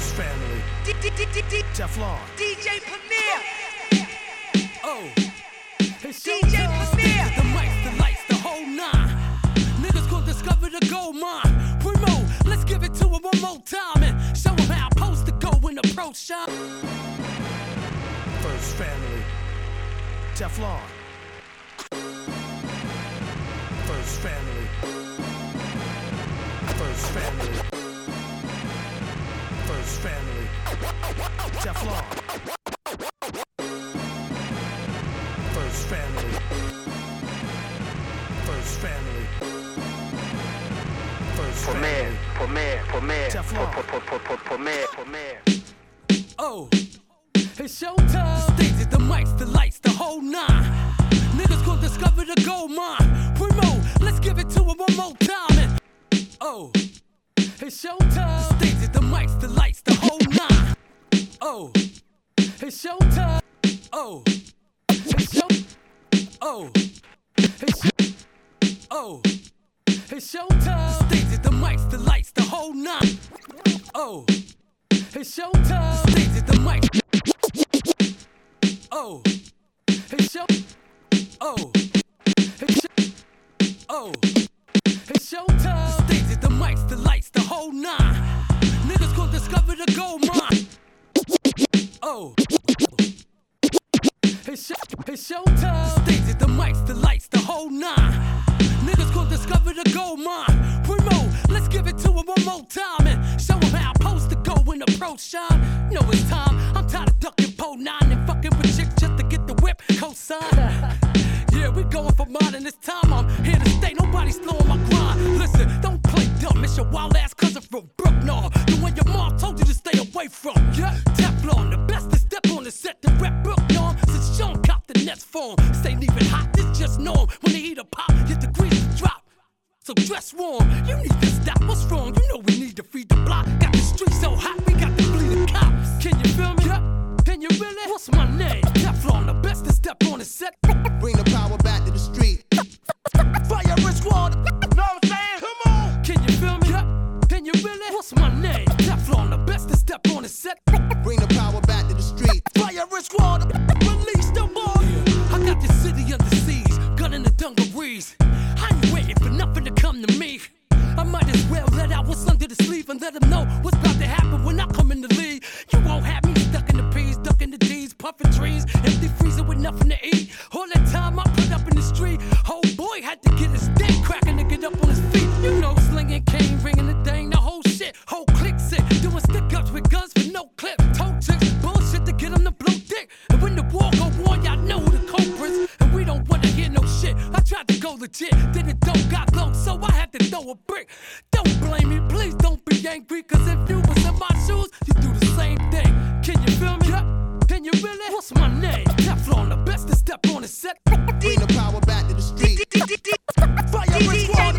First family. Teflon. DJ Premier. Oh, it's DJ Premier. The mics, the lights, the whole nine. Niggas gon' discover the gold mine. Primo, let's give it to him one more time and show him how I'm supposed to go in the pro shop. First family. Teflon. First family. First family. First family. Teflon. First family. First family. First family. Teflon. Oh, it's showtime. The stages, the mics, the lights, the whole nine. Niggas gon' discover the gold mine. Primo, let's give it to him one more time and oh, it's showtime. The stages, the mics, the lights, the whole nine. Oh, it's showtime. Oh, it's show. Oh, it's oh, it's showtime. The stages, the mics, the lights, the whole nine. Oh, it's showtime. The stages, the mics. Oh, it's show. Oh, it's oh, it's showtime. The stages, the mics, the lights, the whole nine. Niggas gon' discover the gold mine. Oh, it's showtime. The stages, the mics, the lights, the whole nine. Niggas gon' discover the gold mine. Primo, let's give it to him one more time and show him how I'm supposed to go in the pro shine. Know it's time. I'm tired of ducking pole 9 and fucking with chicks just to get the whip cosign. Yeah, we going for mine and this time I'm here to stay. Nobody's slowing my grind. Listen, don't play dumb. It's your wild ass cousin from Brooknor. The one your mom told you to stay away from. Yeah, Teflon, the best to step on the set to rep Brooknor. Since Sean copped the next form. This ain't even hot, this just norm. When the heater pop, your degrees drop. So dress warm, you need to stop. What's wrong? You know we need to feed the block. Got the streets so hot, we got to flee the cops. Can you feel me? Yeah. Can you really? What's my name? Teflon, the best to step on the set. Bring the power back to the street. Fire and squad. Know what I'm saying? Come on. Can you feel me? Yeah. Can you really? What's my name? Teflon, the best to step on the set. Bring the power back to the street. Fire and squad. Release the ball. Yeah. I got the city under siege, gun in the dungarees. I ain't waiting for nothing to come to me. I might as well let out what's under the sleeve and let them know what's about to happen when I come in the league. You won't have me stuck in the P's, ducking the D's, puffing trees, empty freezer with nothing to eat. All that time I put up in the street, whole boy had to get his dick cracking to get up on his feet. You know, slinging cane, ringing the thing, the whole shit, whole clique sick, doing stick-ups with guns with no clip, toe tricks, bullshit to get them to blow dick. And when the war go on, y'all know who the culprits, and we don't wanna hear no shit. I tried to go legit, then it don't got low, so I had to throw a brick. Don't blame me, please don't be angry, cause if you was in my shoes, you do the same thing. Can you feel me? Yeah. Can you really? What's my name? Teflon, the best to step on the set. Bring the power back to the street. Fire and squad.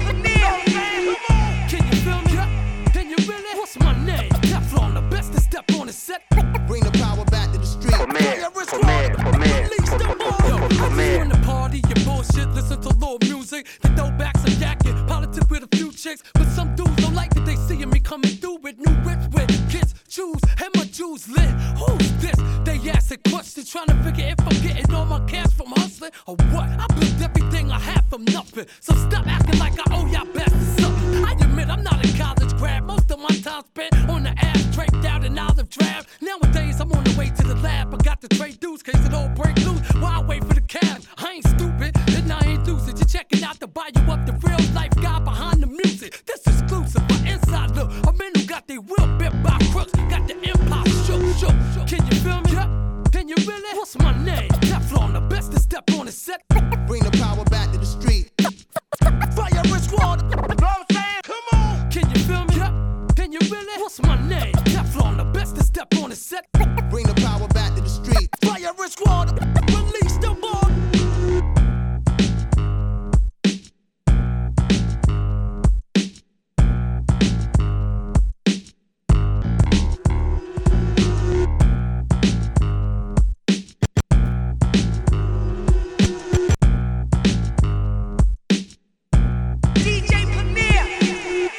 Can you feel me? Yeah. Can you really? What's my name? Teflon, the best to step on the set. Bring the power back to the street. Fire and squad. Release the ball. Yo, I see you in the party, your bullshit, listen to low music. The throwbacks are yakking, politic with a few chicks. But some dudes don't like that they seeing me coming through with new whips with kids, shoes, and my jewels lit. Who's this? They asking questions, trying to figure if I'm getting all my cash from hustling or what. I built everything I have from nothing. So stop acting like I owe y'all bastards something. I admit I'm not a college grad. Most of my time spent